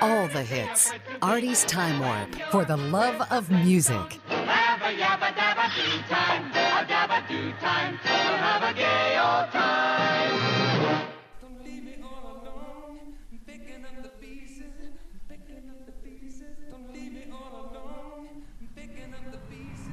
All the hits. Artie's Time Warp for the love of music. Have a yabba dabba do time, a dabba do time. We'll have a gay old time. Don't leave me all alone. I'm picking up the pieces. I'm picking up the pieces. Don't leave me all alone. I'm picking up the pieces.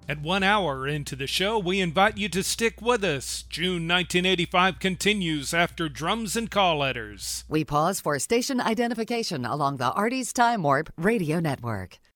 At 1 hour into the show, we invite you to stick with us. June 1985 continues after Drums and Call Letters. We pause for station identification along the Artie's Time Warp Radio Network.